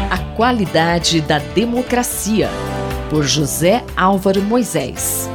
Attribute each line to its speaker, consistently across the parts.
Speaker 1: A qualidade da democracia, por José Álvaro Moisés.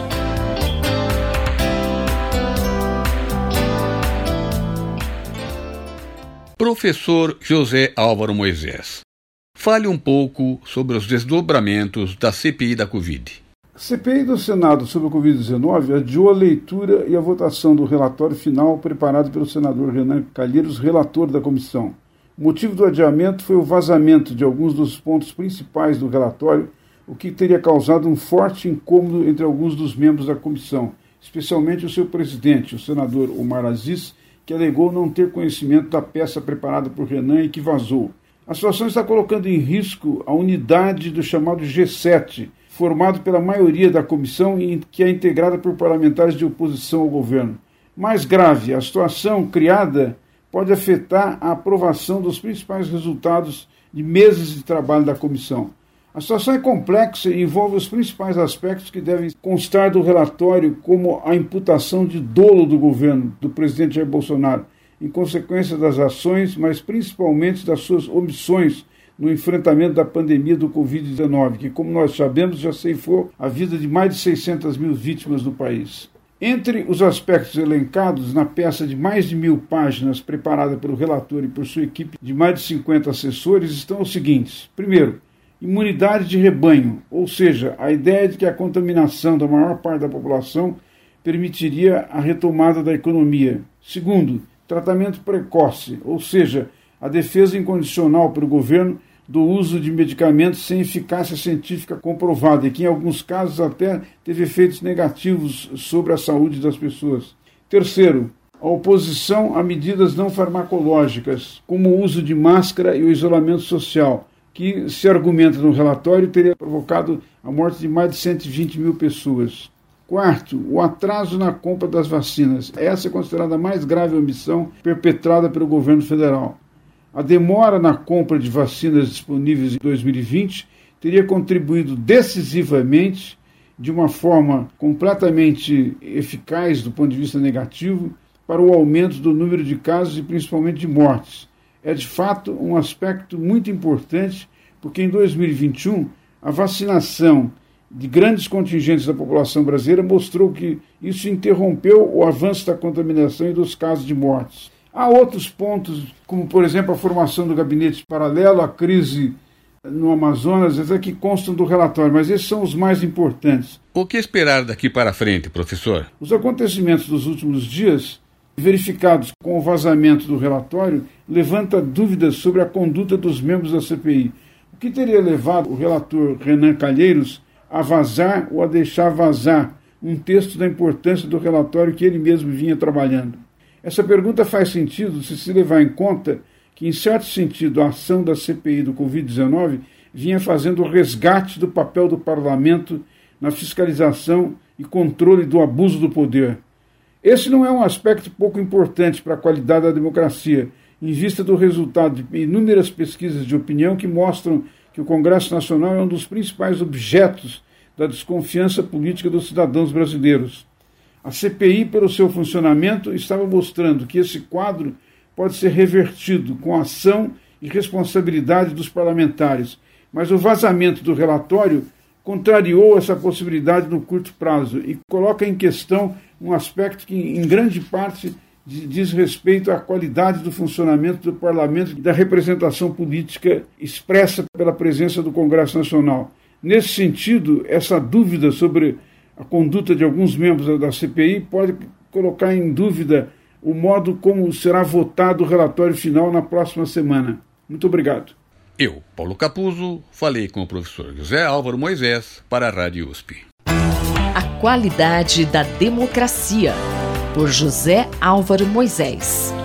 Speaker 2: Professor José Álvaro Moisés, fale um pouco sobre os desdobramentos da CPI da Covid.
Speaker 3: A CPI do Senado sobre a Covid-19 adiou a leitura e a votação do relatório final preparado pelo senador Renan Calheiros, relator da comissão. O motivo do adiamento foi o vazamento de alguns dos pontos principais do relatório, o que teria causado um forte incômodo entre alguns dos membros da comissão, especialmente o seu presidente, o senador Omar Aziz, que alegou não ter conhecimento da peça preparada por Renan e que vazou. A situação está colocando em risco a unidade do chamado G7, formado pela maioria da comissão e que é integrada por parlamentares de oposição ao governo. Mais grave, a situação criada pode afetar a aprovação dos principais resultados de meses de trabalho da comissão. A situação é complexa e envolve os principais aspectos que devem constar do relatório, como a imputação de dolo do governo do presidente Jair Bolsonaro, em consequência das ações, mas principalmente das suas omissões no enfrentamento da pandemia do Covid-19, que, como nós sabemos, já ceifou a vida de mais de 600 mil vítimas no país. Entre os aspectos elencados na peça de mais de 1.000 páginas preparada pelo relator e por sua equipe de mais de 50 assessores estão os seguintes. Primeiro, imunidade de rebanho, ou seja, a ideia de que a contaminação da maior parte da população permitiria a retomada da economia. Segundo, tratamento precoce, ou seja, a defesa incondicional pelo governo do uso de medicamentos sem eficácia científica comprovada e que, em alguns casos, até teve efeitos negativos sobre a saúde das pessoas. Terceiro, a oposição a medidas não farmacológicas, como o uso de máscara e o isolamento social, que, se argumenta no relatório, teria provocado a morte de mais de 120 mil pessoas. Quarto, o atraso na compra das vacinas. Essa é considerada a mais grave omissão perpetrada pelo governo federal. A demora na compra de vacinas disponíveis em 2020 teria contribuído decisivamente, de uma forma completamente eficaz do ponto de vista negativo, para o aumento do número de casos e principalmente de mortes. É de fato um aspecto muito importante, porque em 2021 a vacinação de grandes contingentes da população brasileira mostrou que isso interrompeu o avanço da contaminação e dos casos de mortes. Há outros pontos, como, por exemplo, a formação do gabinete paralelo, a crise no Amazonas, até que constam do relatório, mas esses são os mais importantes.
Speaker 2: O que esperar daqui para frente, professor?
Speaker 3: Os acontecimentos dos últimos dias, verificados com o vazamento do relatório, levanta dúvidas sobre a conduta dos membros da CPI. O que teria levado o relator Renan Calheiros a vazar ou a deixar vazar um texto da importância do relatório que ele mesmo vinha trabalhando? Essa pergunta faz sentido se levar em conta que, em certo sentido, a ação da CPI do Covid-19 vinha fazendo o resgate do papel do parlamento na fiscalização e controle do abuso do poder. Esse não é um aspecto pouco importante para a qualidade da democracia, em vista do resultado de inúmeras pesquisas de opinião que mostram que o Congresso Nacional é um dos principais objetos da desconfiança política dos cidadãos brasileiros. A CPI, pelo seu funcionamento, estava mostrando que esse quadro pode ser revertido com ação e responsabilidade dos parlamentares, mas o vazamento do relatório contrariou essa possibilidade no curto prazo e coloca em questão um aspecto que, em grande parte, diz respeito à qualidade do funcionamento do parlamento e da representação política expressa pela presença do Congresso Nacional. Nesse sentido, essa dúvida sobre a conduta de alguns membros da CPI pode colocar em dúvida o modo como será votado o relatório final na próxima semana. Muito obrigado.
Speaker 2: Eu, Paulo Capuzzo, falei com o professor José Álvaro Moisés para a Rádio USP.
Speaker 1: A qualidade da democracia, por José Álvaro Moisés.